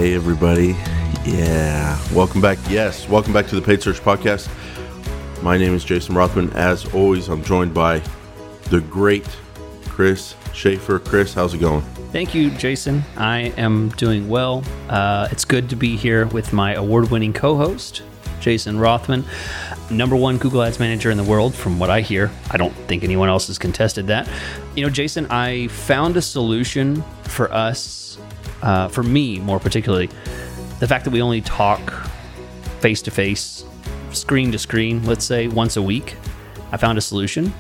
Hey, everybody. Yeah. Welcome back. Yes. Welcome back to the Paid Search Podcast. My name is Jason Rothman. As always, I'm joined by the great Chris Schaefer. Chris, how's it going? Thank you, Jason. I am doing well. It's good to be here with my award-winning co-host, Jason Rothman, number one Google Ads manager in the world, from what I hear. I don't think anyone else has contested that. You know, Jason, I found a solution for us, for me more particularly, the fact that we only talk face-to-face, screen-to-screen, let's say, once a week. I found a solution.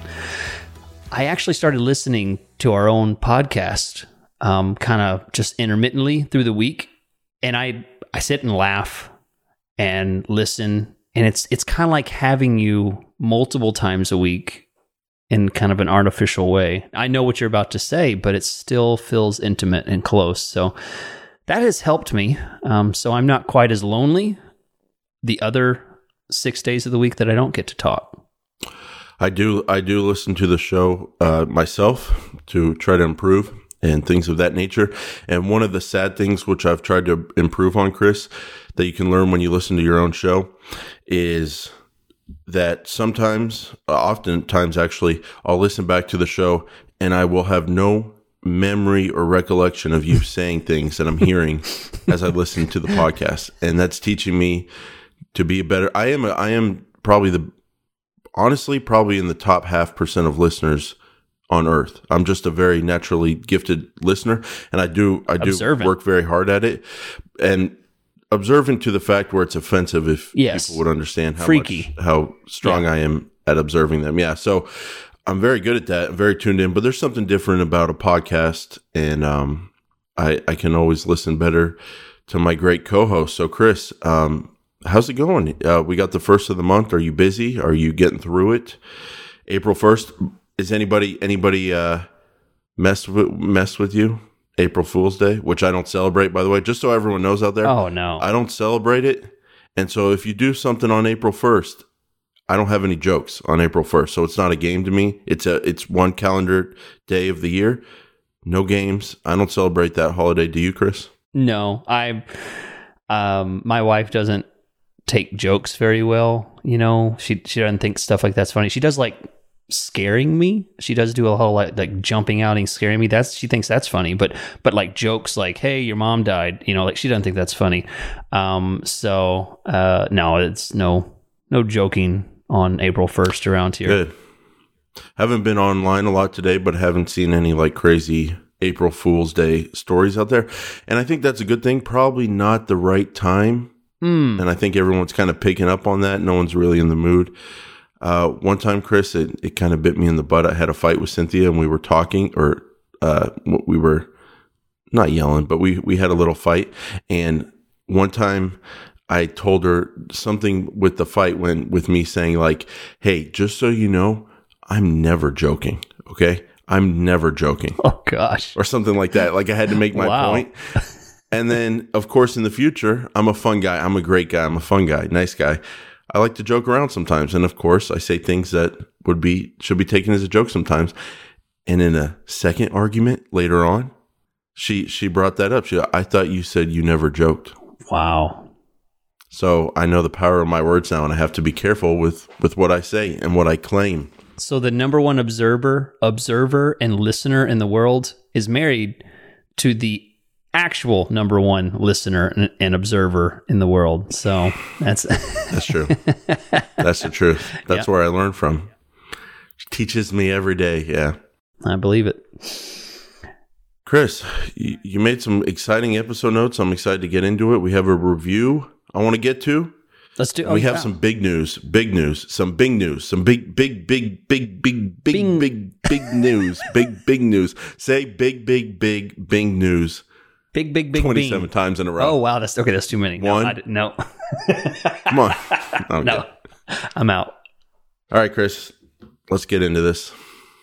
I actually started listening to our own podcast kind of just intermittently through the week, and I sit and laugh and listen, and it's kind of like having you multiple times a week in kind of an artificial way. I know what you're about to say, but it still feels intimate and close. So that has helped me. So I'm not quite as lonely the other 6 days of the week that I don't get to talk. I do listen to the show myself to try to improve and things of that nature. And one of the sad things which I've tried to improve on, Chris, that you can learn when you listen to your own show is that sometimes, oftentimes actually, I'll listen back to the show and I will have no memory or recollection of you saying things that I'm hearing as I listen to the podcast. And that's teaching me to be a better. I am probably probably in the top 0.5% of listeners on earth. I'm just a very naturally gifted listener, and I do work very hard at it, and observant to the fact where it's offensive if people would understand how strong I am at observing them. Yeah. So I'm very good at that. I'm very tuned in, but there's something different about a podcast, and I can always listen better to my great co-host. So Chris, how's it going? We got the first of the month. Are you busy? Are you getting through it? April 1st. Is anybody messed with you? April Fool's Day, which I don't celebrate, by the way, just so everyone knows out there. Oh, no. I don't celebrate it. And so if you do something on April 1st, I don't have any jokes on April 1st. So it's not a game to me. It's one calendar day of the year. No games. I don't celebrate that holiday. Do you, Chris? No. My wife doesn't take jokes very well. You know, she doesn't think stuff like that's funny. She does like scaring me. She does do a whole like jumping out and scaring me. She thinks that's funny, but like jokes like, hey, your mom died, you know, like she doesn't think that's funny. So no, it's no joking on April 1st around here. Good. Haven't been online a lot today, but haven't seen any like crazy April Fool's Day stories out there. And I think that's a good thing. Probably not the right time. And I think everyone's kind of picking up on that. No one's really in the mood. One time, Chris, it kind of bit me in the butt. I had a fight with Cynthia and we were talking, or we were not yelling, but we had a little fight. And one time I told her something with the fight with me saying like, hey, just so you know, I'm never joking. Okay. I'm never joking. Oh gosh. Or something like that. Like I had to make my point. And then of course in the future, I'm a fun guy. I'm a great guy. I'm a fun guy. Nice guy. I like to joke around sometimes. And of course, I say things that should be taken as a joke sometimes. And in a second argument later on, she brought that up. I thought you said you never joked. Wow. So I know the power of my words now, and I have to be careful with what I say and what I claim. So the number one observer and listener in the world is married to the actual number one listener and observer in the world. So that's true. That's the truth. That's where I learn from. She teaches me every day. Yeah. I believe it. Chris, you made some exciting episode notes. I'm excited to get into it. We have a review I want to get to. Let's do it. We have some big news, some big news, some big news, big news. Say big news. Big 27 times in a row. Oh, wow. That's too many. No. Come on. Okay. No. I'm out. All right, Chris, let's get into this.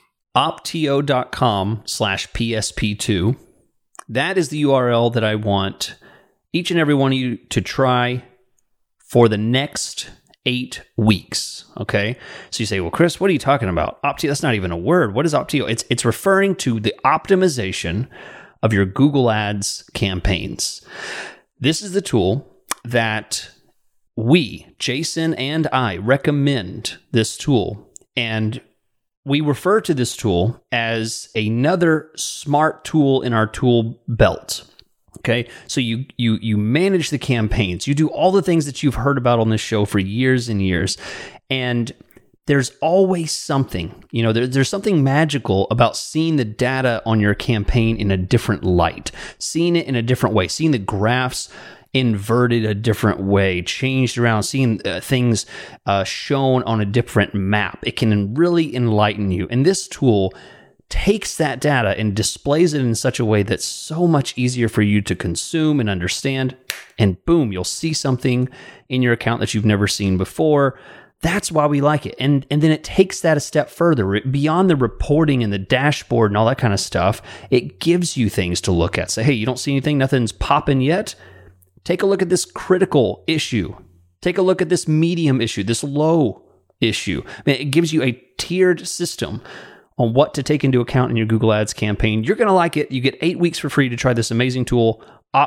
Opteo.com/PSP2. That is the URL that I want each and every one of you to try for the next 8 weeks. Okay. So you say, well, Chris, what are you talking about? Opteo, that's not even a word. What is Opteo? It's referring to the optimization of your Google Ads campaigns. This is the tool that we, Jason and I, recommend this tool. And we refer to this tool as another smart tool in our tool belt. Okay, so you manage the campaigns. You do all the things that you've heard about on this show for years and years. And there's always something, there's something magical about seeing the data on your campaign in a different light, seeing it in a different way, seeing the graphs inverted a different way, changed around, seeing things shown on a different map. It can really enlighten you. And this tool takes that data and displays it in such a way that's so much easier for you to consume and understand. And boom, you'll see something in your account that you've never seen before. That's why we like it. And then it takes that a step further. Beyond the reporting and the dashboard and all that kind of stuff, it gives you things to look at. Say, hey, you don't see anything? Nothing's popping yet? Take a look at this critical issue. Take a look at this medium issue, this low issue. It gives you a tiered system on what to take into account in your Google Ads campaign. You're going to like it. You get 8 weeks for free to try this amazing tool,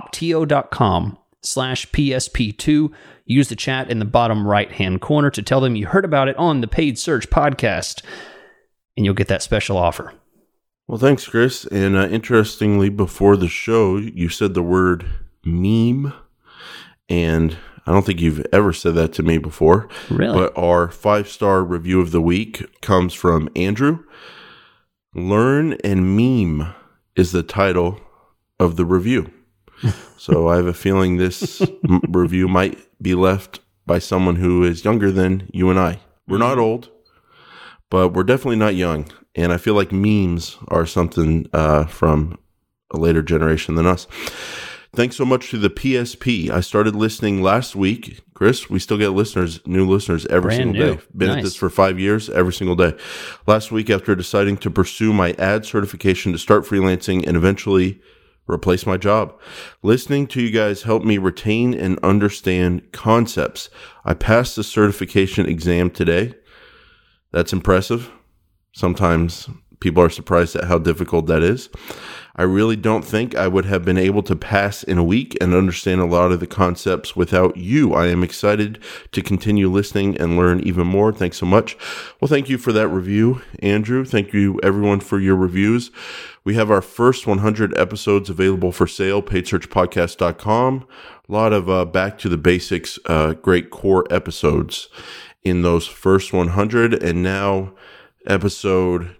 optio.com/PSP2. Use the chat in the bottom right-hand corner to tell them you heard about it on the Paid Search podcast, and you'll get that special offer. Well, thanks, Chris. And interestingly, before the show, you said the word meme, and I don't think you've ever said that to me before. Really? But our 5-star review of the week comes from Andrew. Learn and Meme is the title of the review. So I have a feeling this review might be left by someone who is younger than you and I. We're not old, but we're definitely not young. And I feel like memes are something from a later generation than us. Thanks so much to the PSP. I started listening last week. Chris, we still get new listeners every single day. Been at this for 5 years, every single day. Last week, after deciding to pursue my ad certification to start freelancing and eventually replace my job, listening to you guys helped me retain and understand concepts. I passed the certification exam today. That's impressive. Sometimes people are surprised at how difficult that is. I really don't think I would have been able to pass in a week and understand a lot of the concepts without you. I am excited to continue listening and learn even more. Thanks so much. Well, thank you for that review, Andrew. Thank you, everyone, for your reviews. We have our first 100 episodes available for sale, paidsearchpodcast.com. A lot of back to the basics, great core episodes in those first 100. And now episode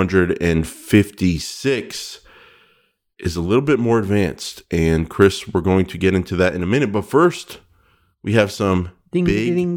256 is a little bit more advanced. And Chris, we're going to get into that in a minute. But first, we have some Bing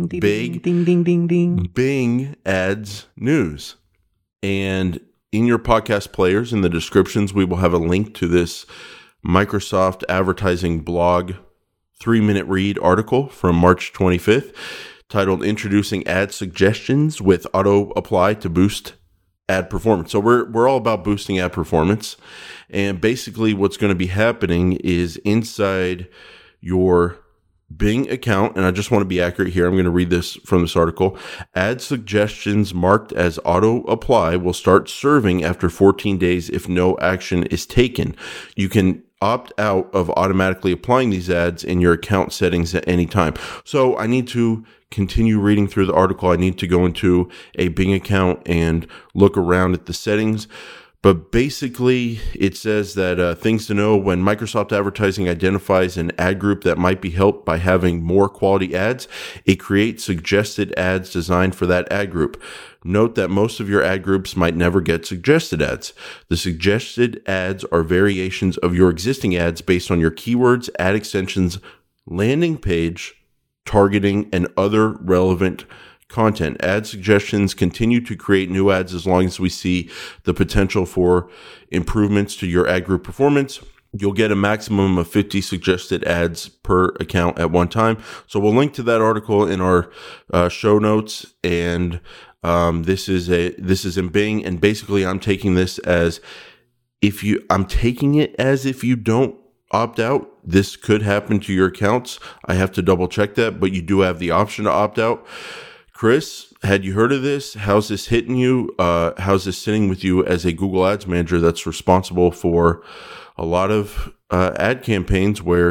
Ads news. And in your podcast players, in the descriptions, we will have a link to this Microsoft advertising blog 3-minute read article from March 25th titled Introducing Ad Suggestions with Auto Apply to Boost Ad Performance. So we're all about boosting ad performance. And basically what's going to be happening is inside your Bing account, and I just want to be accurate here, I'm going to read this from this article. Ad suggestions marked as auto apply will start serving after 14 days if no action is taken. You can opt out of automatically applying these ads in your account settings at any time. So I need to continue reading through the article. I need to go into a Bing account and look around at the settings. But basically, it says that things to know when Microsoft Advertising identifies an ad group that might be helped by having more quality ads, it creates suggested ads designed for that ad group. Note that most of your ad groups might never get suggested ads. The suggested ads are variations of your existing ads based on your keywords, ad extensions, landing page, targeting, and other relevant content. Ad suggestions continue to create new ads as long as we see the potential for improvements to your ad group performance. You'll get a maximum of 50 suggested ads per account at one time. So we'll link to that article in our show notes. And this is in Bing. And basically, I'm taking this as if you don't opt out, this could happen to your accounts. I have to double check that, but you do have the option to opt out. Chris, had you heard of this? How's this hitting you? How's this sitting with you as a Google Ads manager that's responsible for a lot of ad campaigns where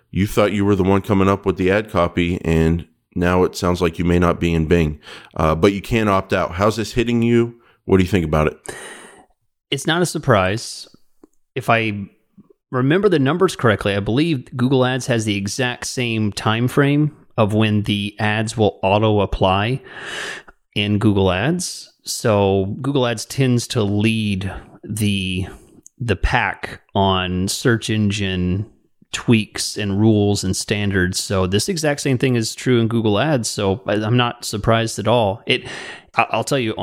you thought you were the one coming up with the ad copy, and now it sounds like you may not be in Bing, but you can opt out. How's this hitting you? What do you think about it? It's not a surprise. If I remember the numbers correctly, I believe Google Ads has the exact same time frame of when the ads will auto apply in Google Ads. So Google Ads tends to lead the pack on search engine tweaks and rules and standards. So this exact same thing is true in Google Ads. So I'm not surprised at all. I'll tell you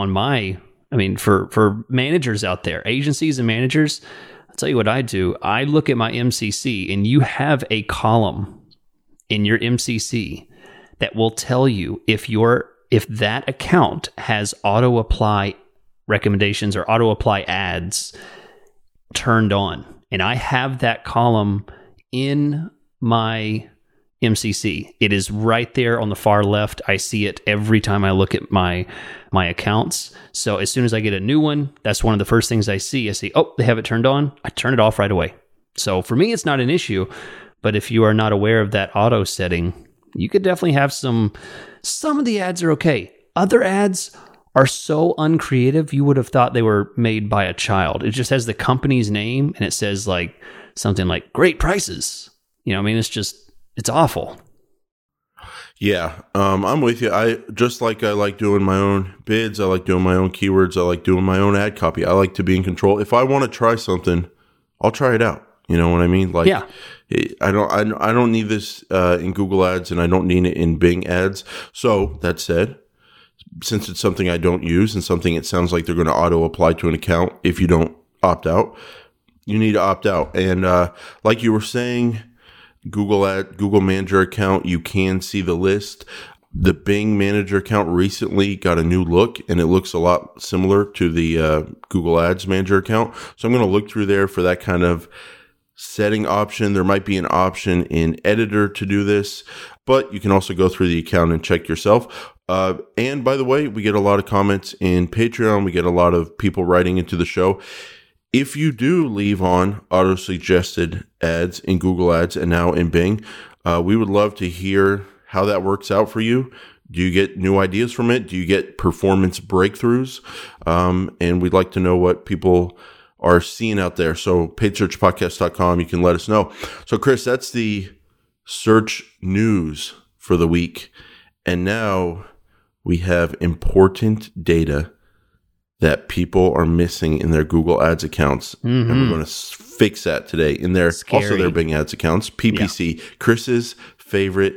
for managers out there, agencies and managers, I'll tell you what I do. I look at my MCC, and you have a column in your MCC that will tell you if that account has auto apply recommendations or auto apply ads turned on. And I have that column in my MCC. It is right there on the far left. I see it every time I look at my accounts. So as soon as I get a new one, that's one of the first things I see. I see, oh, they have it turned on. I turn it off right away. So for me, it's not an issue. But if you are not aware of that auto setting, you could definitely have some of the ads are okay. Other ads are so uncreative, you would have thought they were made by a child. It just has the company's name, and it says like something like great prices. It's awful. Yeah, I'm with you. I like doing my own bids. I like doing my own keywords. I like doing my own ad copy. I like to be in control. If I want to try something, I'll try it out. You know what I mean? Like, yeah. I don't need this in Google Ads, and I don't need it in Bing Ads. So that said, since it's something I don't use and something it sounds like they're going to auto apply to an account if you don't opt out, you need to opt out. And like you were saying, Google Manager account, you can see the list. The Bing Manager account recently got a new look, and it looks a lot similar to the Google Ads Manager account. So I'm going to look through there for that kind of setting option. There might be an option in Editor to do this, but you can also go through the account and check yourself. And by the way, we get a lot of comments in Patreon. We get a lot of people writing into the show. If you do leave on auto-suggested ads in Google Ads and now in Bing, we would love to hear how that works out for you. Do you get new ideas from it? Do you get performance breakthroughs? And we'd like to know what people are seeing out there. So paidsearchpodcast.com, you can let us know. So Chris, that's the search news for the week. And now we have important data that people are missing in their Google Ads accounts. Mm-hmm. And we're going to fix that today in their, also their Bing Ads accounts. PPC, yeah. Chris's favorite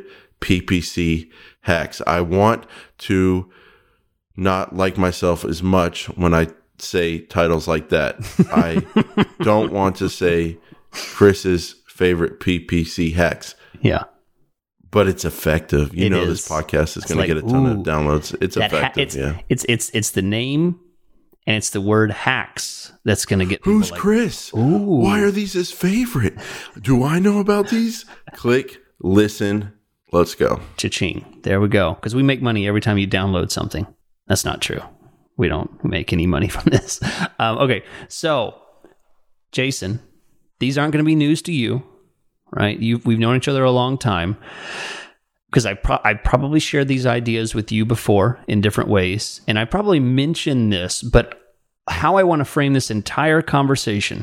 PPC hacks. I want to not like myself as much when I say titles like that. I don't want to say Chris's favorite PPC hacks. Yeah. But it's effective. This podcast is going to get a ton of downloads. It's effective. It's the name and it's the word hacks that's going to get people. Who's Chris? Ooh. Why are these his favorite? Do I know about these? Click, listen, let's go. Cha-ching. There we go. Because we make money every time you download something. That's not true. We don't make any money from this. Okay, so Jason, these aren't going to be news to you, right? We've known each other a long time because I probably shared these ideas with you before in different ways, and I probably mentioned this, but how I want to frame this entire conversation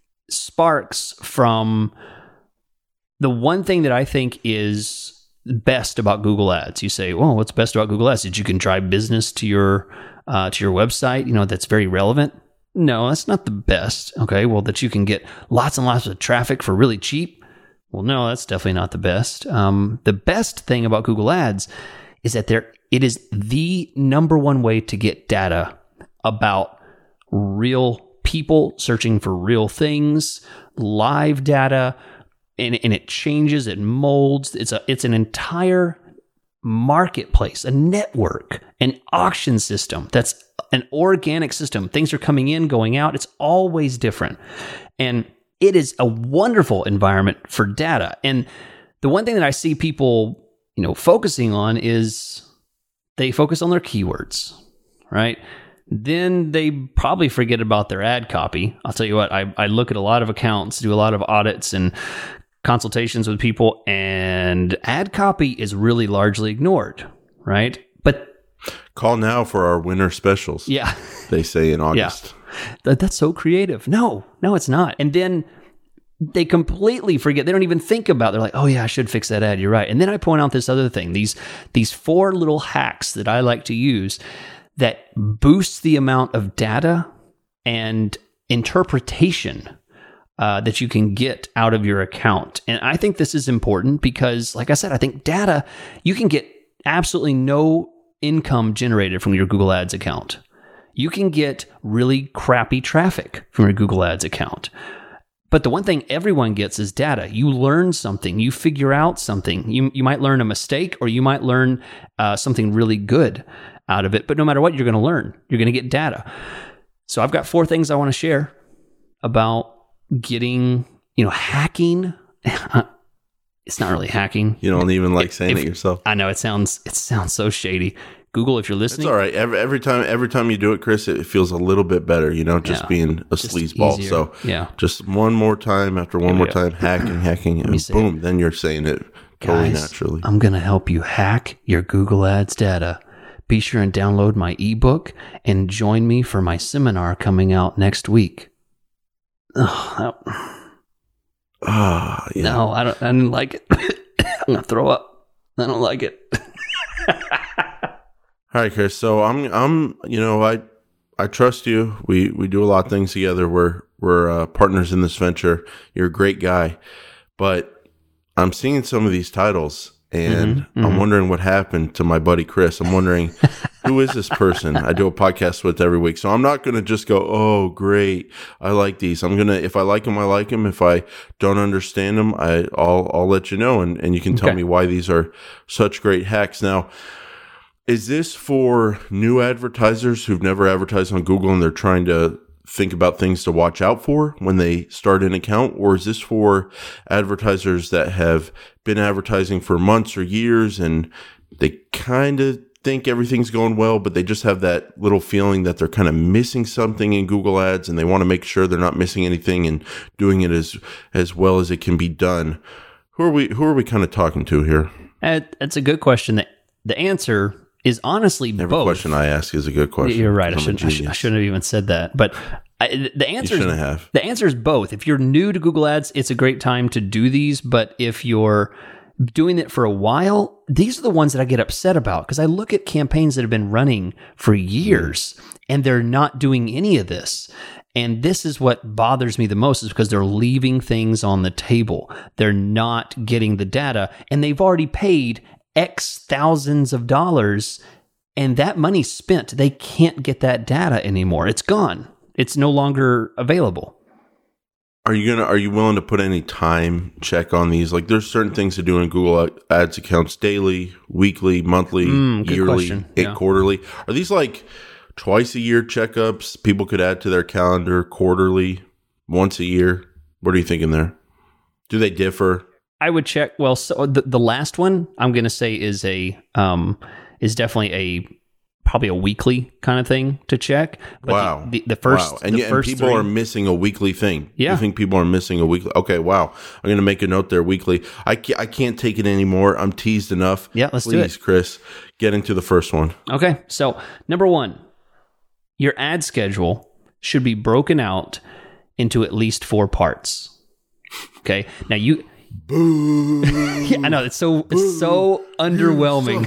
sparks from the one thing that I think is best about Google Ads. You say, well, what's best about Google Ads? Did you can drive business to your website, that's very relevant. No, that's not the best. Okay. Well, that you can get lots and lots of traffic for really cheap. Well, no, that's definitely not the best. The best thing about Google Ads is that it is the number one way to get data about real people searching for real things, live data, and it changes, it molds. It's an entire marketplace, a network, an auction system that's an organic system. Things are coming in, going out. It's always different. And it is a wonderful environment for data. And the one thing that I see people, focusing on is they focus on their keywords, right? Then they probably forget about their ad copy. I'll tell you what, I look at a lot of accounts, do a lot of audits, and consultations with people, and ad copy is really largely ignored, right? But call now for our winter specials. yeah, They say in August. Yeah. That's so creative. No, it's not. And then they completely forget. They don't even think about it. They're like, oh yeah, I should fix that ad. You're right. And then I point out this other thing, these 4 little hacks that I like to use that boosts the amount of data and interpretation that you can get out of your account. And I think this is important because, like I said, I think data, you can get absolutely no income generated from your Google Ads account. You can get really crappy traffic from your Google Ads account. But the one thing everyone gets is data. You learn something, you figure out something. You might learn a mistake, or you might learn something really good out of it. But no matter what, you're going to learn. You're going to get data. So I've got 4 things I want to share about getting, hacking. It's not really hacking. You don't even like saying it yourself. I know it sounds so shady. Google, if you're listening, it's all right. Every time you do it, Chris, it feels a little bit better. Just being a sleazeball. Easier. So yeah, just one more time after one more time, hacking, and boom, then you're saying it totally naturally. I'm gonna help you hack your Google Ads data. Be sure and download my ebook and join me for my seminar coming out next week. Yeah. No, I didn't like it. I'm gonna throw up. I don't like it. All right, Chris. So I trust you. We do a lot of things together. We're partners in this venture. You're a great guy, but I'm seeing some of these titles, and I'm wondering what happened to my buddy Chris. I'm wondering who is this person I do a podcast with every week. So I'm not going to just go, oh, great, I like these. I'm gonna, if I like them, I like them. If I don't understand them, I'll let you know, and you can tell me why these are such great hacks. Now, is this for new advertisers who've never advertised on Google and they're trying to think about things to watch out for when they start an account? Or is this for advertisers that have been advertising for months or years and they kind of think everything's going well, but they just have that little feeling that they're kind of missing something in Google Ads and they want to make sure they're not missing anything and doing it as well as it can be done? Who are we kind of talking to here? That's a good question. The answer is honestly Every both. question I ask is a good question. You're right. I shouldn't have even said that. But the answer the answer is both. If you're new to Google Ads, it's a great time to do these. But if you're doing it for a while, these are the ones that I get upset about because I look at campaigns that have been running for years and they're not doing any of this. And this is what bothers me the most, is because they're leaving things on the table. They're not getting the data, and they've already paid X thousands of dollars, and that money's spent. They can't get that data anymore. It's gone. It's no longer available. Are you willing to put any time check on these? Like, there's certain things to do in Google Ads accounts: daily, weekly, monthly, yearly, quarterly. Are these like twice a year checkups people could add to their calendar, quarterly, once a year? What are you thinking there? Do they differ? I would check. Well, so the last one I'm going to say is definitely probably a weekly kind of thing to check. But wow. The first, and people are missing a weekly thing. Yeah. You think people are missing a weekly? Okay. Wow. I'm going to make a note there. Weekly. I can't take it anymore. I'm teased enough. Yeah. Let's do it. Please, Chris, get into the first one. Okay. So number 1, your ad schedule should be broken out into at least 4 parts. Okay. Now Boo! Yeah, I know it's so underwhelming.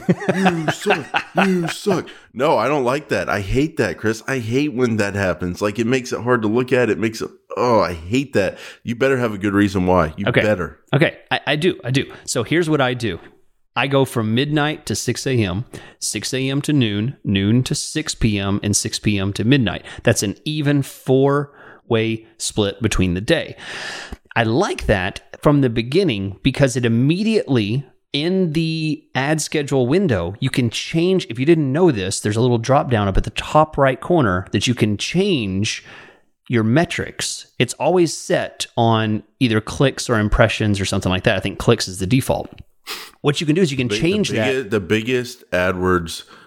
You suck. No, I don't like that. I hate that, Chris. I hate when that happens. Like, it makes it hard to look at. It makes it. Oh, I hate that. You better have a good reason why. You better. Okay, I do. So here's what I do. I go from midnight to 6 a.m., 6 a.m. to noon, noon to 6 p.m., and 6 p.m. to midnight. That's an even 4-way split between the day. I like that from the beginning because it immediately, in the ad schedule window, you can change. If you didn't know this, there's a little drop down up at the top right corner that you can change your metrics. It's always set on either clicks or impressions or something like that. I think clicks is the default. What you can do is you can change that. The biggest AdWords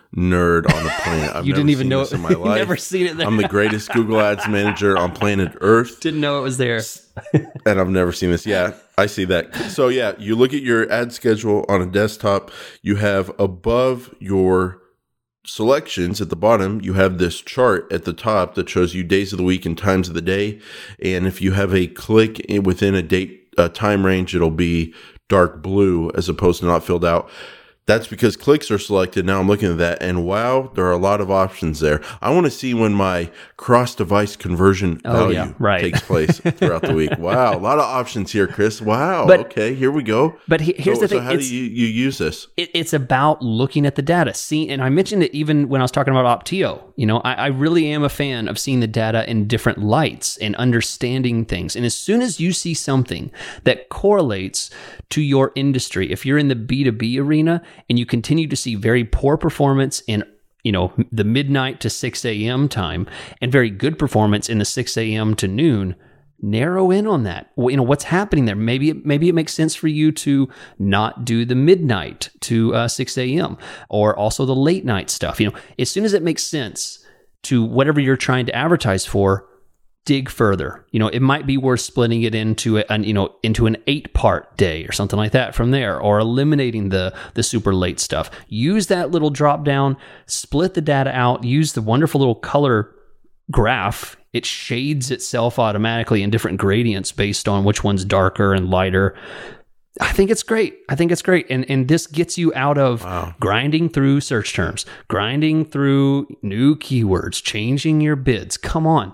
nerd on the planet. I've You didn't even know this it in my life. Never seen it there. I'm the greatest Google Ads manager on planet Earth. Didn't know it was there. And I've never seen this. Yeah, I see that. So yeah, you look at your ad schedule on a desktop, you have above your selections at the bottom, you have this chart at the top that shows you days of the week and times of the day. And if you have a click within a date time range, it'll be dark blue as opposed to not filled out. That's because clicks are selected. Now I'm looking at that, and wow, there are a lot of options there. I want to see when my cross-device conversion value takes place throughout the week. Wow, a lot of options here, Chris. Wow, okay, here we go. But here's the thing. So how do you use this? It's about looking at the data. And I mentioned it even when I was talking about Optio. I really am a fan of seeing the data in different lights and understanding things. And as soon as you see something that correlates to your industry, if you're in the B2B arena, and you continue to see very poor performance in, the midnight to 6 a.m. time and very good performance in the 6 a.m. to noon, narrow in on that. What's happening there? Maybe it makes sense for you to not do the midnight to 6 a.m. or also the late night stuff. As soon as it makes sense to whatever you're trying to advertise for, dig further. It might be worth splitting it into an 8-part day or something like that from there, or eliminating the super late stuff. Use that little drop down, split the data out, use the wonderful little color graph. It shades itself automatically in different gradients based on which one's darker and lighter. I think it's great. And this gets you out of grinding through search terms, grinding through new keywords, changing your bids. Come on.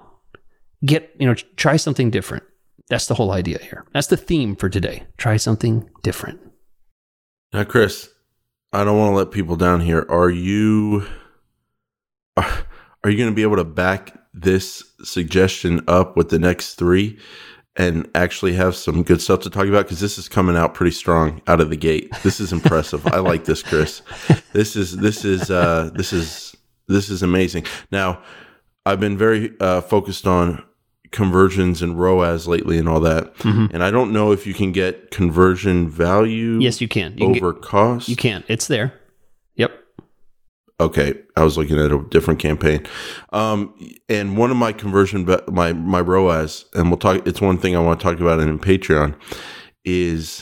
Try something different. That's the whole idea here. That's the theme for today. Try something different. Now, Chris, I don't want to let people down here. Are you going to be able to back this suggestion up with the next 3 and actually have some good stuff to talk about? Because this is coming out pretty strong out of the gate. This is impressive. I like this, Chris. This is amazing. Now, I've been very focused on conversions and ROAS lately and all that. Mm-hmm. And I don't know if you can get conversion value. Yes, you can. Over cost. You can. It's there. Yep. Okay. I was looking at a different campaign. And one of my conversion, my ROAS, and it's one thing I want to talk about in Patreon, is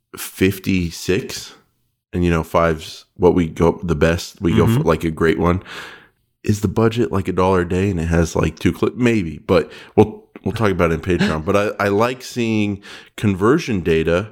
56. And 5's what we go the best. We go for like a great one. Is the budget like $1 a day and it has like 2 clips? Maybe, but we'll talk about it in Patreon. But I like seeing conversion data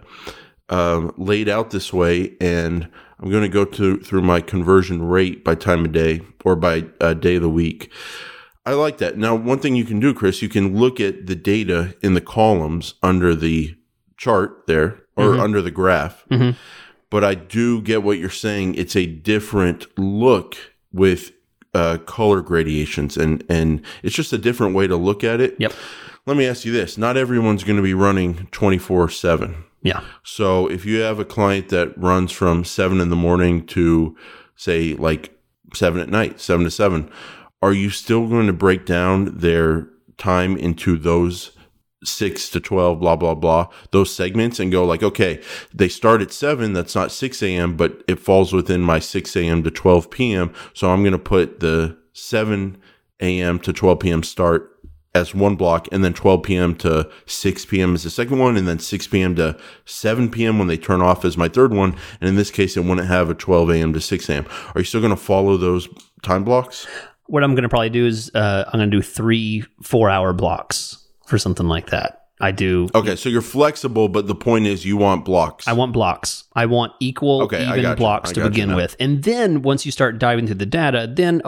laid out this way, and I'm going to go through my conversion rate by time of day or by day of the week. I like that. Now, one thing you can do, Chris, you can look at the data in the columns under the chart there or under the graph. Mm-hmm. But I do get what you're saying. It's a different look with color gradations, and it's just a different way to look at it. Yep. Let me ask you this. Not everyone's going to be running 24/7. Yeah. So if you have a client that runs from 7 in the morning to, say, like 7 at night, 7 to 7, are you still going to break down their time into those 6 to 12, blah, blah, blah, those segments, and go like, okay, they start at 7, that's not 6 a.m., but it falls within my 6 a.m. to 12 p.m., so I'm going to put the 7 a.m. to 12 p.m. start as one block, and then 12 p.m. to 6 p.m. is the second one, and then 6 p.m. to 7 p.m. when they turn off is my third one, and in this case, it wouldn't have a 12 a.m. to 6 a.m. Are you still going to follow those time blocks? What I'm going to probably do is I'm going to do 3 4-hour blocks for something like that. I do. Okay, so you're flexible, but the point is you want blocks. I want blocks. I want equal, even blocks to begin with. And then once you start diving through the data, then,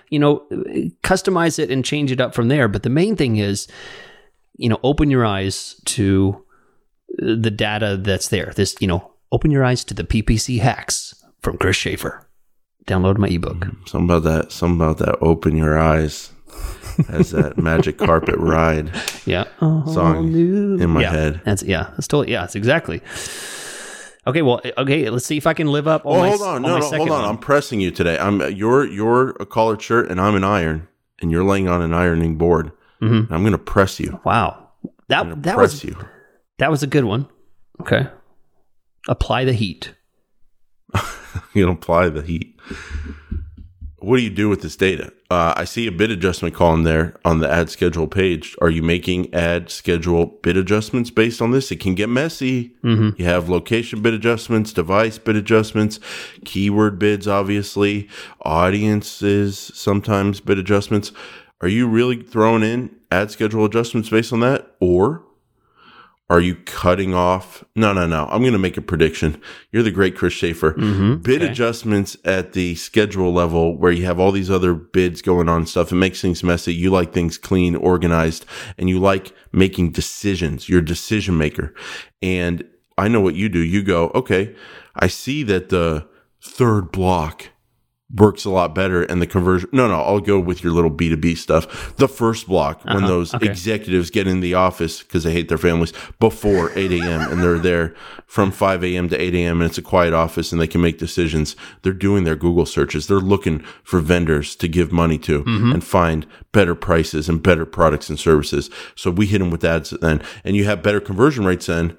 customize it and change it up from there. But the main thing is, open your eyes to the data that's there. Open your eyes to the PPC hacks from Chris Schaefer. Download my ebook. Something about that open your eyes. Has that Magic Carpet Ride song in my head. That's exactly. Okay, let's see if I can live up on hold on. I'm pressing you today. You're a collared shirt and I'm an iron, and you're laying on an ironing board. Mm-hmm. I'm going to press you. Wow. That was a good one. Okay. Apply the heat. You apply the heat. what do you do with this data? I see a bid adjustment column there on the ad schedule page. Are you making ad schedule bid adjustments based on this? It can get messy. You have location bid adjustments, device bid adjustments, keyword bids, obviously, audiences, sometimes bid adjustments. Are you really throwing in ad schedule adjustments based on that? Or are you cutting off? No. I'm going to make a prediction. You're the great Chris Schaefer. Bid adjustments at the schedule level where you have all these other bids going on and stuff. It makes things messy. You like things clean, organized, and you like making decisions. You're a decision maker. And I know what you do. You go, okay, I see that the third block works a lot better and the conversion. No, I'll go with your little B2B stuff. The first block, when those executives get in the office because they hate their families before 8 a.m. and they're there from 5 a.m. to 8 a.m. and it's a quiet office and they can make decisions. They're doing their Google searches. They're looking for vendors to give money to and find better prices and better products and services. So we hit them with ads then, and you have better conversion rates then.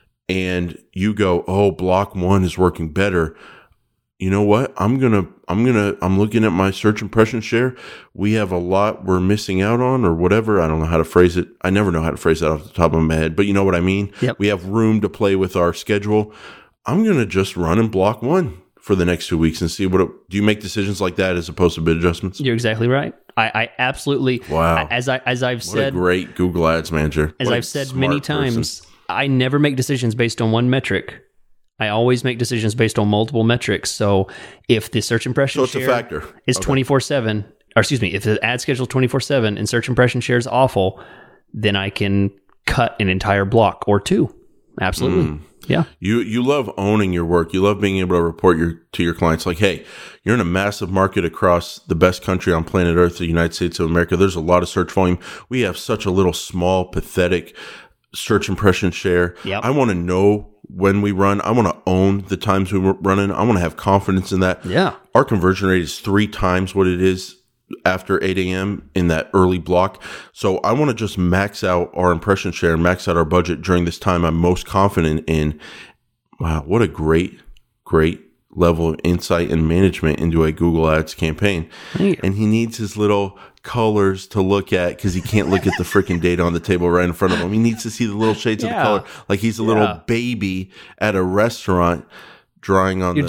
And you go, oh, block one is working better. You know what? I'm looking at my search impression share. We have a lot we're missing out on or whatever. I don't know how to phrase it. I never know how to phrase that off the top of my head, but you know what I mean? Yep. We have room to play with our schedule. I'm going to just run in block one for the next 2 weeks and see do you make decisions like that as opposed to bid adjustments? You're exactly right. I absolutely, wow. As I've said, what a great Google Ads manager. As I've said many times, I never make decisions based on one metric. I always make decisions based on multiple metrics. So if the search impression share a factor. Is 24/7, or excuse me, if the ad schedule is 24/7 and search impression share is awful, then I can cut an entire block or two. Absolutely. Yeah. You love owning your work. You love being able to report to your clients like, hey, you're in a massive market across the best country on planet Earth, the United States of America. There's a lot of search volume. We have such a little small, pathetic search impression share. Yep. I want to know when we run. I want to own the times we were running. I want to have confidence in that. Yeah. Our conversion rate is 3 times what it is after 8 a.m. in that early block. So I want to just max out our impression share and max out our budget during this time I'm most confident in. Wow, what a great level of insight and management into a Google Ads campaign. And he needs his little colors to look at because he can't look at the freaking data on the table right in front of him. He needs to see the little shades of the color, like he's a little baby at a restaurant drawing on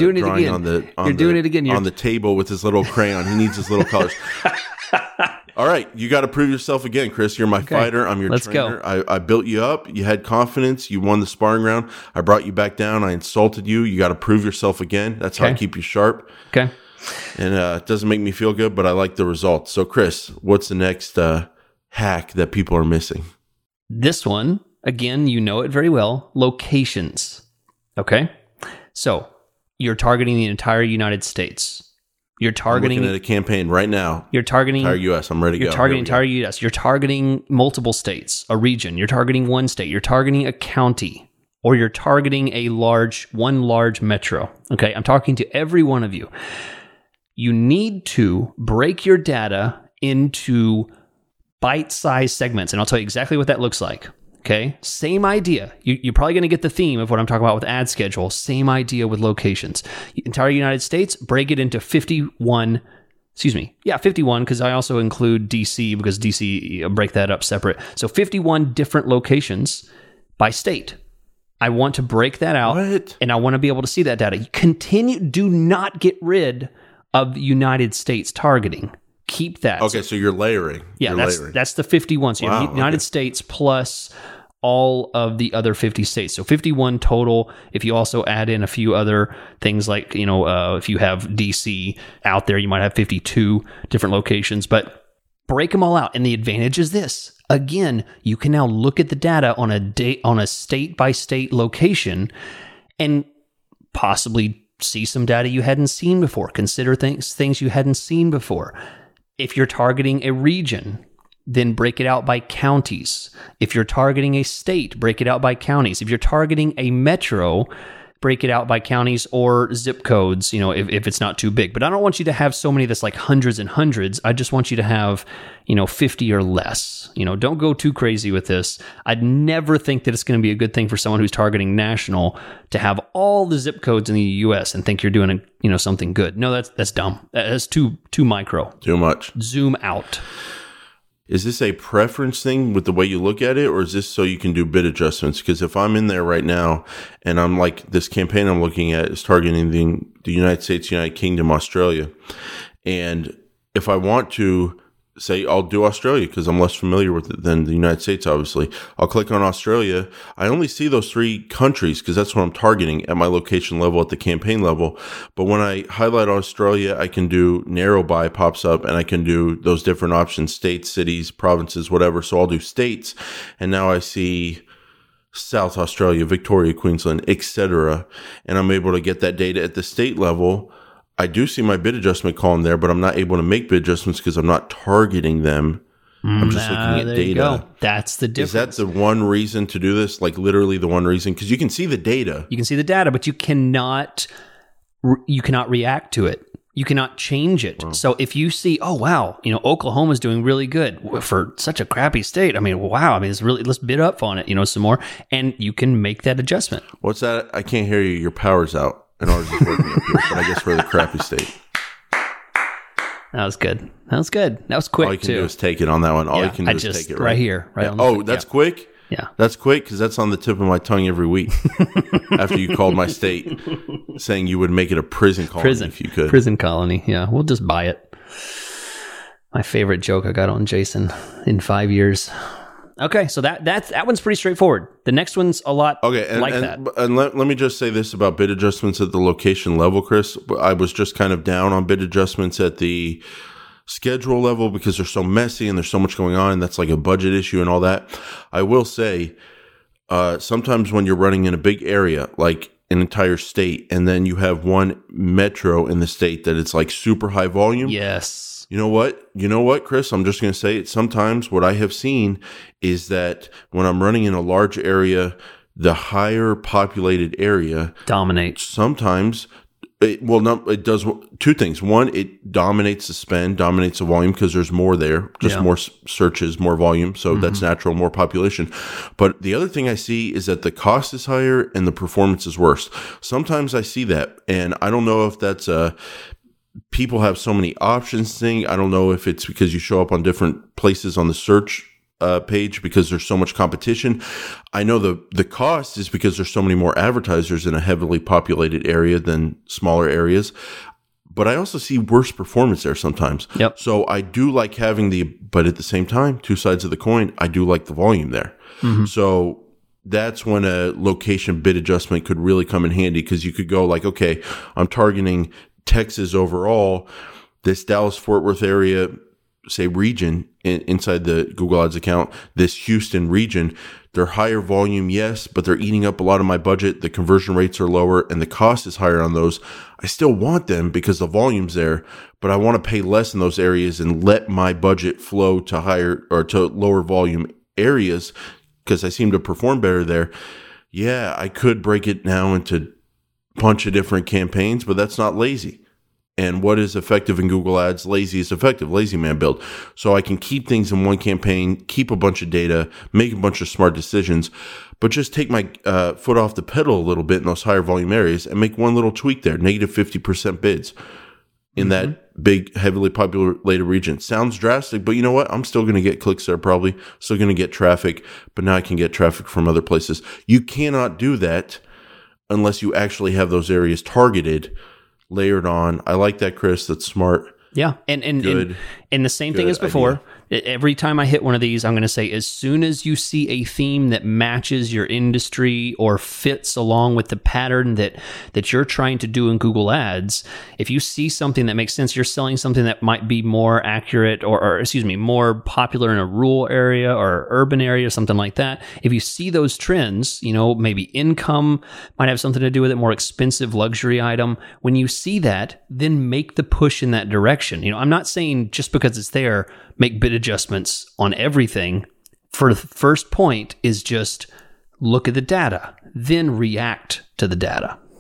the table with his little crayon. He needs his little colors. All right, you got to prove yourself again, Chris. You're my fighter. I'm your trainer. Go. I built you up. You had confidence. You won the sparring round. I brought you back down. I insulted you. You got to prove yourself again. That's how I keep you sharp. Okay. And it doesn't make me feel good, but I like the results. So, Chris, what's the next hack that people are missing? This one, again, you know it very well. Locations. Okay. So you're targeting the entire United States. You're targeting. I'm looking at a campaign right now. You're targeting entire U.S. I'm ready to go. You're targeting entire U.S. You're targeting multiple states, a region. You're targeting one state. You're targeting a county, or you're targeting one large metro. Okay, I'm talking to every one of you. You need to break your data into bite-sized segments, and I'll tell you exactly what that looks like. Okay, same idea. You're probably going to get the theme of what I'm talking about with ad schedule. Same idea with locations. Entire United States, break it into 51, because I also include DC, because DC, break that up separate. So 51 different locations by state. I want to break that out, and I want to be able to see that data. Do not get rid of the United States targeting. Keep that. Okay, so you're layering. Yeah, that's the 51. So you have United States plus all of the other 50 states. So 51 total. If you also add in a few other things like, if you have DC out there, you might have 52 different locations, but break them all out. And the advantage is this. Again, you can now look at the data on a state by state location and possibly see some data you hadn't seen before. Consider things you hadn't seen before. If you're targeting a region, then break it out by counties. If you're targeting a state, break it out by counties. If you're targeting a metro, break it out by counties or zip codes, if it's not too big. But I don't want you to have so many that's like hundreds and hundreds. I just want you to have, 50 or less. Don't go too crazy with this. I'd never think that it's going to be a good thing for someone who's targeting national to have all the zip codes in the US and think you're doing something good. No, that's dumb. That's too micro. Too much. Zoom out. Is this a preference thing with the way you look at it, or is this so you can do bid adjustments? Because if I'm in there right now and I'm like, this campaign I'm looking at is targeting the United States, United Kingdom, Australia. And if I want to say I'll do Australia because I'm less familiar with it than the United States, obviously, I'll click on Australia. I only see those 3 countries because that's what I'm targeting at my location level, at the campaign level. But when I highlight Australia, I can do narrow by pops up, and I can do those different options: states, cities, provinces, whatever. So I'll do states, and now I see South Australia, Victoria, Queensland, etc. And I'm able to get that data at the state level. I do see my bid adjustment column there, but I'm not able to make bid adjustments because I'm not targeting them. I'm just looking at there data. You go. That's the difference. Is that the one reason to do this? Like literally the one reason? Because you can see the data. You can see the data, but you cannot react to it. You cannot change it. Wow. So if you see, oh wow, Oklahoma's doing really good for such a crappy state. I mean, wow. I mean, let's bid up on it, some more, and you can make that adjustment. What's that? I can't hear you. Your power's out. And ours is working up here, but I guess we're the crappy state. That was good. That was quick, all you can do is take it on that one. All you can do is take it right here. Right. Yeah. That's quick? Yeah. That's quick because that's on the tip of my tongue every week. After you called my state saying you would make it a prison colony if you could. Prison colony. Yeah. We'll just buy it. My favorite joke I got on Jason in 5 years. Okay, so that one's pretty straightforward. The next one's a lot that. And let me just say this about bid adjustments at the location level, Chris. I was just kind of down on bid adjustments at the schedule level because they're so messy and there's so much going on, and that's like a budget issue and all that. I will say, sometimes when you're running in a big area, like an entire state, and then you have one metro in the state that it's like super high volume. Yes. You know what, Chris? I'm just going to say it. Sometimes what I have seen is that when I'm running in a large area, the higher populated area dominates. Sometimes it does 2 things. One, it dominates the spend, dominates the volume because there's more there, more searches, more volume. So that's natural, more population. But the other thing I see is that the cost is higher and the performance is worse. Sometimes I see that, and I don't know if that's people have so many options thing. I don't know if it's because you show up on different places on the search page because there's so much competition. I know the cost is because there's so many more advertisers in a heavily populated area than smaller areas. But I also see worse performance there sometimes. Yep. So I do like having but at the same time, 2 sides of the coin, I do like the volume there. Mm-hmm. So that's when a location bid adjustment could really come in handy because you could go like, okay, I'm targeting Texas overall, this Dallas-Fort Worth area, say region inside the Google Ads account, this Houston region, they're higher volume, yes, but they're eating up a lot of my budget. The conversion rates are lower and the cost is higher on those. I still want them because the volume's there, but I want to pay less in those areas and let my budget flow to higher or to lower volume areas because I seem to perform better there. Yeah, I could break it now into bunch of different campaigns, but that's not lazy. And what is effective in Google Ads? Lazy is effective. Lazy man build. So I can keep things in one campaign, keep a bunch of data, make a bunch of smart decisions, but just take my foot off the pedal a little bit in those higher volume areas and make one little tweak there, negative 50% bids in that big, heavily populated region. Sounds drastic, but you know what? I'm still going to get clicks there probably, still going to get traffic, but now I can get traffic from other places. You cannot do that unless you actually have those areas targeted, layered on. I like that, Chris. That's smart. Yeah. And the same thing as before. Idea. Every time I hit one of these, I'm going to say, as soon as you see a theme that matches your industry or fits along with the pattern that you're trying to do in Google Ads, if you see something that makes sense, you're selling something that might be more accurate or more popular in a rural area or urban area, something like that. If you see those trends, maybe income might have something to do with it, more expensive luxury item. When you see that, then make the push in that direction. I'm not saying just because it's there, make bid adjustmts on everything. For the first point is just look at the data, then react to the data.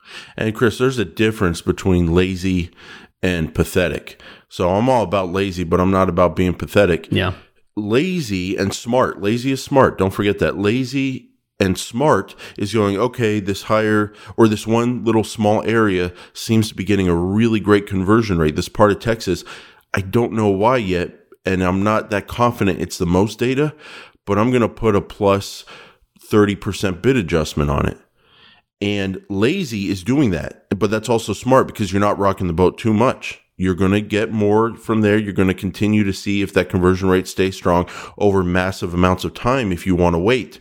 And Chris, there's a difference between lazy and pathetic. So I'm all about lazy, but I'm not about being pathetic. Yeah. Lazy and smart. Lazy is smart. Don't forget that. Lazy and smart is going, okay, this higher or this one little small area seems to be getting a really great conversion rate. This part of Texas, I don't know why yet, and I'm not that confident it's the most data, but I'm going to put a plus 30% bid adjustment on it. And lazy is doing that, but that's also smart because you're not rocking the boat too much. You're going to get more from there. You're going to continue to see if that conversion rate stays strong over massive amounts of time if you want to wait.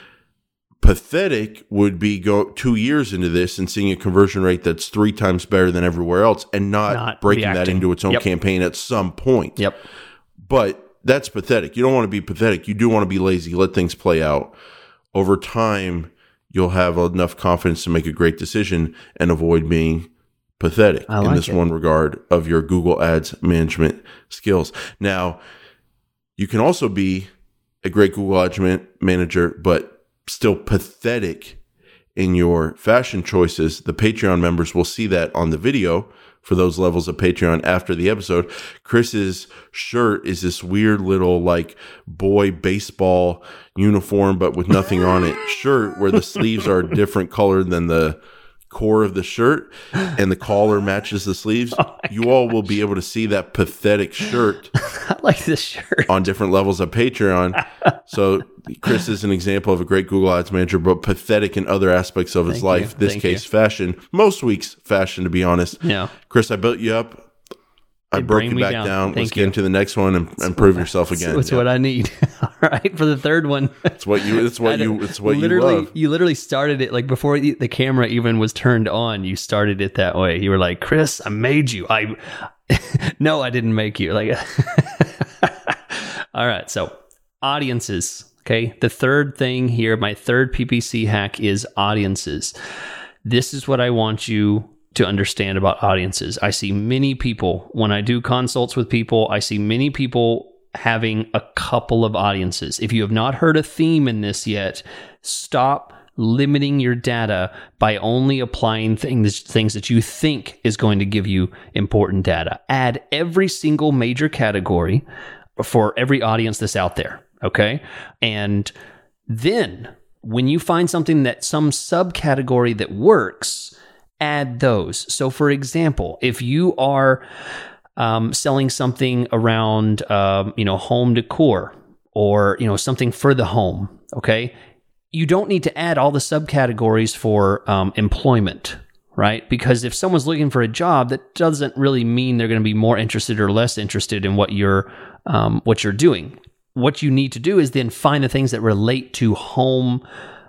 Pathetic would be go 2 years into this and seeing a conversion rate that's 3 times better than everywhere else and not breaking reacting. That into its own campaign at some point. Yep. But that's pathetic. You don't want to be pathetic. You do want to be lazy. Let things play out. Over time, you'll have enough confidence to make a great decision and avoid being pathetic in this one regard of your Google Ads management skills. Now, you can also be a great Google Ads manager, but still pathetic in your fashion choices. The Patreon members will see that on the video for those levels of Patreon after the episode. Chris's shirt is this weird little like boy baseball uniform, but with nothing on it shirt where the sleeves are a different color than the core of the shirt and the collar matches the sleeves. You all will be able to see that pathetic shirt. I like this shirt. On different levels of Patreon. So Chris is an example of a great Google Ads manager, but pathetic in other aspects of his life. This case, fashion. Most weeks, fashion, to be honest. Yeah. Chris, I built you up. I broke you back down. Let's get into the next one and prove yourself again. That's what I need. All right, for the third one. It's what you love. You literally started it like before the camera even was turned on. You started it that way. You were like, "Chris, I made you." No, I didn't make you. Like, all right. So audiences. Okay, the third thing here, my third PPC hack is audiences. This is what I want you to understand about audiences. I see many people, when I do consults with people, I see many people having a couple of audiences. If you have not heard a theme in this yet, stop limiting your data by only applying things that you think is going to give you important data. Add every single major category for every audience that's out there, okay? And then when you find some subcategory that works, add those. So for example, if you are selling something around home decor or something for the home, okay, you don't need to add all the subcategories for employment, right? Because if someone's looking for a job, that doesn't really mean they're going to be more interested or less interested in what you're doing. What you need to do is then find the things that relate to home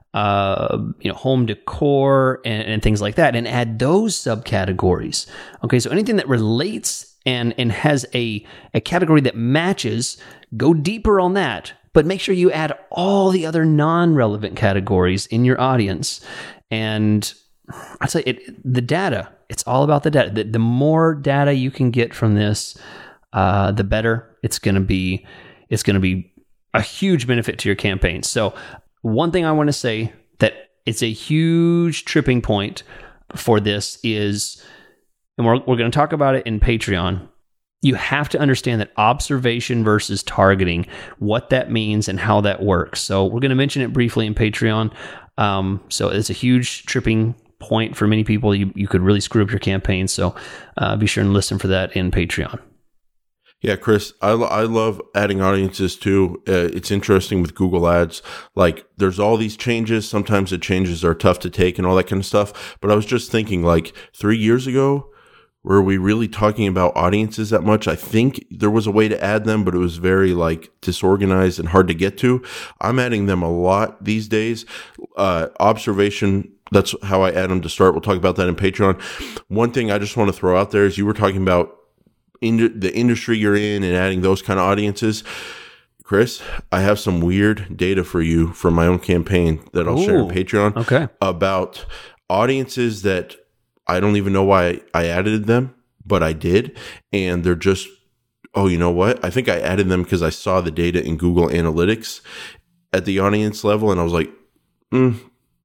decor and things like that, and add those subcategories. Okay, so anything that relates and has a category that matches, go deeper on that, but make sure you add all the other non-relevant categories in your audience. And I'd say the data, it's all about the data. The more data you can get from this, the better it's going to be. It's going to be a huge benefit to your campaign. So one thing I want to say that it's a huge tripping point for this is, and we're going to talk about it in Patreon, you have to understand that observation versus targeting, what that means and how that works. So we're going to mention it briefly in Patreon. So it's a huge tripping point for many people. You could really screw up your campaign. So be sure and listen for that in Patreon. Yeah, Chris, I love adding audiences too. It's interesting with Google Ads. Like, there's all these changes. Sometimes the changes are tough to take and all that kind of stuff. But I was just thinking, like, 3 years ago, were we really talking about audiences that much? I think there was a way to add them, but it was very, like, disorganized and hard to get to. I'm adding them a lot these days. Observation, that's how I add them to start. We'll talk about that in Patreon. One thing I just want to throw out there is you were talking about the industry you're in and adding those kind of audiences. Chris, I have some weird data for you from my own campaign that I'll share on Patreon about audiences that I don't even know why I added them, but I did. And they're just, you know what? I think I added them because I saw the data in Google Analytics at the audience level. And I was like,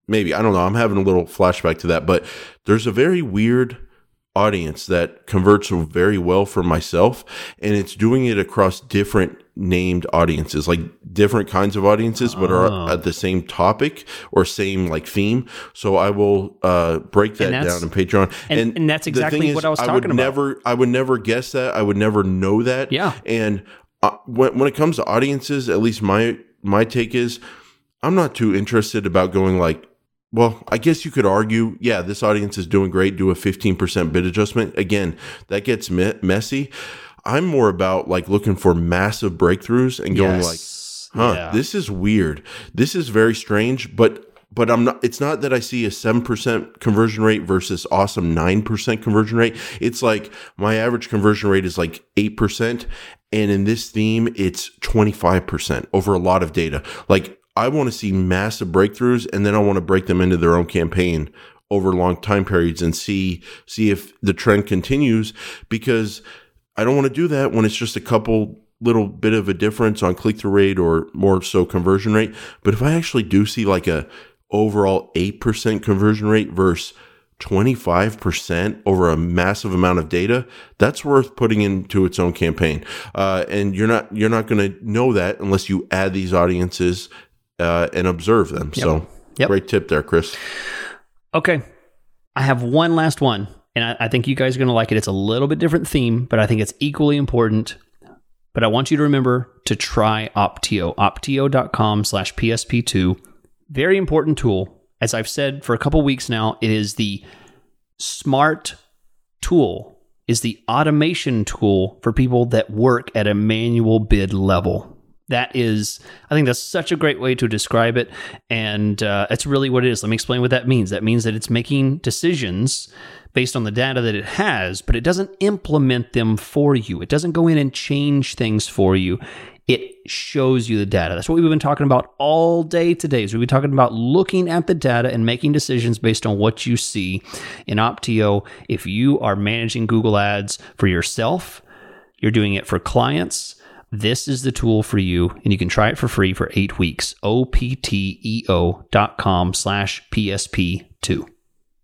maybe, I don't know. I'm having a little flashback to that, but there's a very weird audience that converts very well for myself, and it's doing it across different named audiences, like different kinds of audiences, but are at the same topic or same like theme. So I will break that down in Patreon. And that's exactly what I was talking about. I would never guess that. I would never know that. Yeah. And when it comes to audiences, at least my take is, I'm not too interested about going like, well, I guess you could argue, yeah, this audience is doing great. Do a 15% bid adjustment. Again, that gets messy. I'm more about like looking for massive breakthroughs and going this is weird. This is very strange, but I'm not, it's not that I see a 7% conversion rate versus awesome 9% conversion rate. It's like my average conversion rate is like 8%. And in this theme, it's 25% over a lot of data. Like, I want to see massive breakthroughs, and then I want to break them into their own campaign over long time periods and see if the trend continues, because I don't want to do that when it's just a couple little bit of a difference on click-through rate or more so conversion rate. But if I actually do see like a overall 8% conversion rate versus 25% over a massive amount of data, that's worth putting into its own campaign. And you're not going to know that unless you add these audiences and observe them. Yep. So great tip there, Chris. Okay. I have one last one, and I think you guys are going to like it. It's a little bit different theme, but I think it's equally important. But I want you to remember to try Opteo, opteo.com/PSP2. Very important tool. As I've said for a couple weeks now, it is the smart tool, is the automation tool for people that work at a manual bid level. I think that's such a great way to describe it. And that's really what it is. Let me explain what that means. That means that it's making decisions based on the data that it has, but it doesn't implement them for you. It doesn't go in and change things for you. It shows you the data. That's what we've been talking about all day today. So we've been talking about looking at the data and making decisions based on what you see in Opteo. If you are managing Google Ads for yourself, you're doing it for clients, this is the tool for you, and you can try it for free for 8 weeks. opteo.com/PSP2.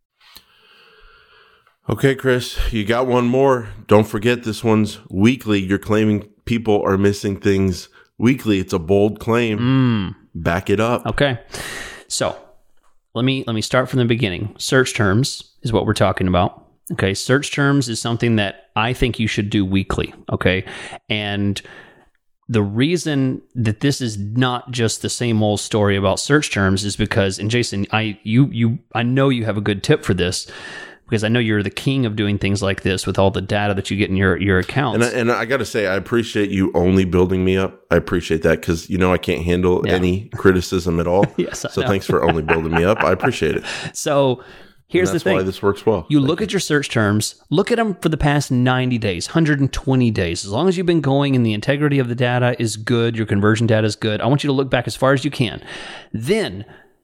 Okay, Chris, you got one more. Don't forget, this one's weekly. You're claiming people are missing things weekly. It's a bold claim. Back it up. Okay. So let me start from the beginning. Search terms is what we're talking about. Okay. Search terms is something that I think you should do weekly. Okay. And the reason that this is not just the same old story about search terms is because, and Jason, I know you have a good tip for this, because I know you're the king of doing things like this with all the data that you get in your accounts. And I got to say, I appreciate you only building me up. I appreciate that, because I can't handle any criticism at all. Yes, so thanks for only building me up. I appreciate it. So here's the thing. That's why this works well. You look at your search terms, look at them for the past 90 days, 120 days. As long as you've been going and the integrity of the data is good, your conversion data is good, I want you to look back as far as you can. Then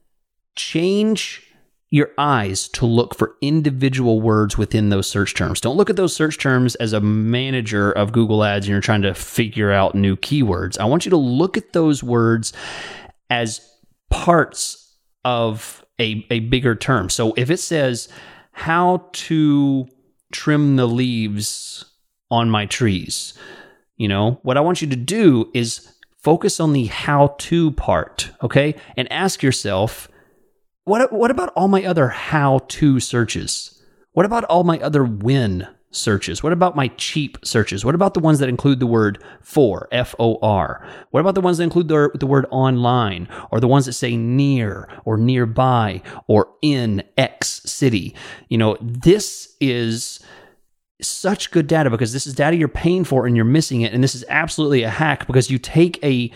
change your eyes to look for individual words within those search terms. Don't look at those search terms as a manager of Google Ads and you're trying to figure out new keywords. I want you to look at those words as parts of a bigger term. So if it says how to trim the leaves on my trees, what I want you to do is focus on the how to part, okay? And ask yourself, what about all my other how-to searches? What about all my other when searches? What about my cheap searches? What about the ones that include the word for, F-O-R? What about the ones that include the word online, or the ones that say near or nearby or in X city? This is such good data, because this is data you're paying for and you're missing it. And this is absolutely a hack, because you take a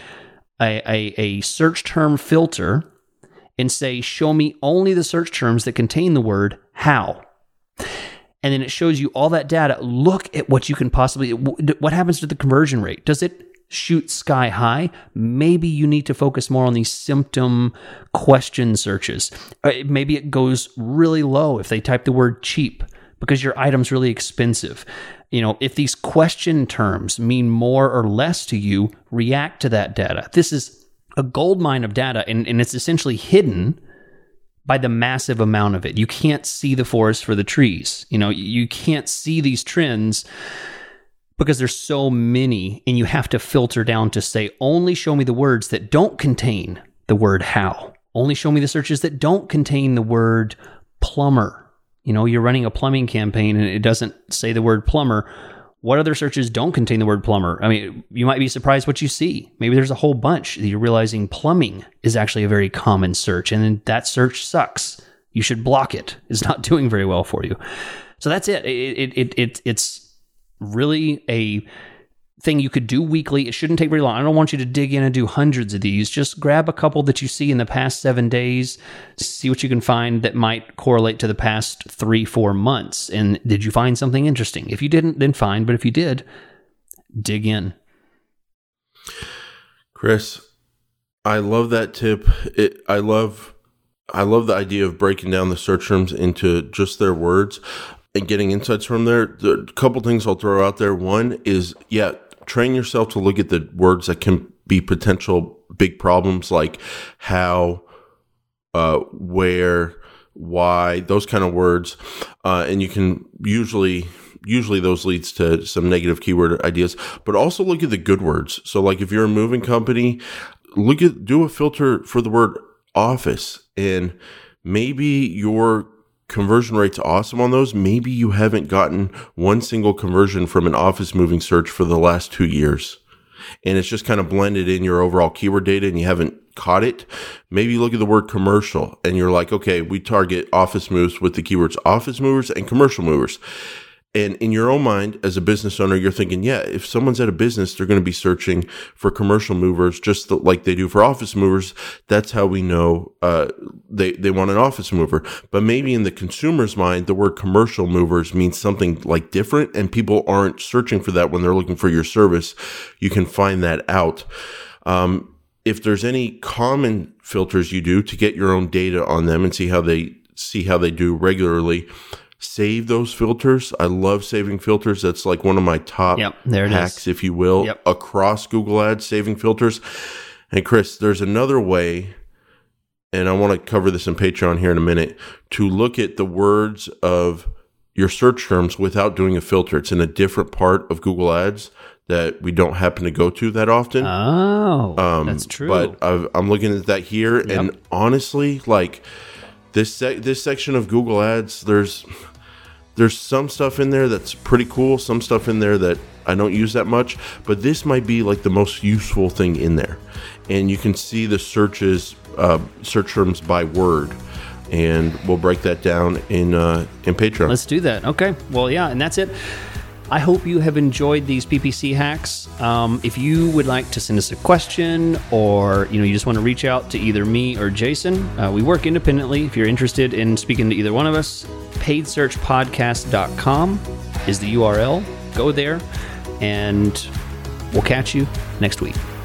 search term filter and say, show me only the search terms that contain the word how. And then it shows you all that data. Look at what you can possibly, what happens to the conversion rate? Does it shoot sky high? Maybe you need to focus more on these symptom question searches. Maybe it goes really low if they type the word cheap, because your item's really expensive. If these question terms mean more or less to you, react to that data. This is a gold mine of data, and it's essentially hidden by the massive amount of it. You can't see the forest for the trees. You can't see these trends because there's so many, and you have to filter down to say, only show me the words that don't contain the word how. Only show me the searches that don't contain the word plumber. You're running a plumbing campaign and it doesn't say the word plumber. What other searches don't contain the word plumber? I mean, you might be surprised what you see. Maybe there's a whole bunch that you're realizing plumbing is actually a very common search, and then that search sucks. You should block it. It's not doing very well for you. So that's it. It's really a thing you could do weekly. It shouldn't take very long. I don't want you to dig in and do hundreds of these. Just grab a couple that you see in the past 7 days, see what you can find that might correlate to the past 3-4 months. And did you find something interesting? If you didn't, then fine. But if you did, dig in. Chris, I love that tip. I love the idea of breaking down the search terms into just their words and getting insights from there. A couple things I'll throw out there. One is, train yourself to look at the words that can be potential big problems, like how, where, why, those kind of words. And you can usually those leads to some negative keyword ideas, but also look at the good words. So like if you're a moving company, do a filter for the word office, and maybe your conversion rate's awesome on those. Maybe you haven't gotten one single conversion from an office moving search for the last 2 years, and it's just kind of blended in your overall keyword data and you haven't caught it. Maybe you look at the word commercial and you're like, okay, we target office moves with the keywords office movers and commercial movers. And in your own mind, as a business owner, you're thinking, if someone's at a business, they're going to be searching for commercial movers just like they do for office movers. That's how we know they want an office mover. But maybe in the consumer's mind, the word commercial movers means something like different, and people aren't searching for that when they're looking for your service. You can find that out. If there's any common filters you do to get your own data on them and see how they do regularly, save those filters. I love saving filters. That's like one of my top hacks, if you will, across Google Ads, saving filters. And Chris, there's another way, and I want to cover this in Patreon here in a minute, to look at the words of your search terms without doing a filter. It's in a different part of Google Ads that we don't happen to go to that often. Oh, that's true. But I'm looking at that here, and honestly, like this section of Google Ads, there's some stuff in there that's pretty cool, some stuff in there that I don't use that much, but this might be like the most useful thing in there. And you can see the search terms by word, and we'll break that down in Patreon. Let's do that. Okay. Well, and that's it. I hope you have enjoyed these PPC hacks. If you would like to send us a question, or you just want to reach out to either me or Jason, we work independently. If you're interested in speaking to either one of us, paidsearchpodcast.com is the URL. Go there, and we'll catch you next week.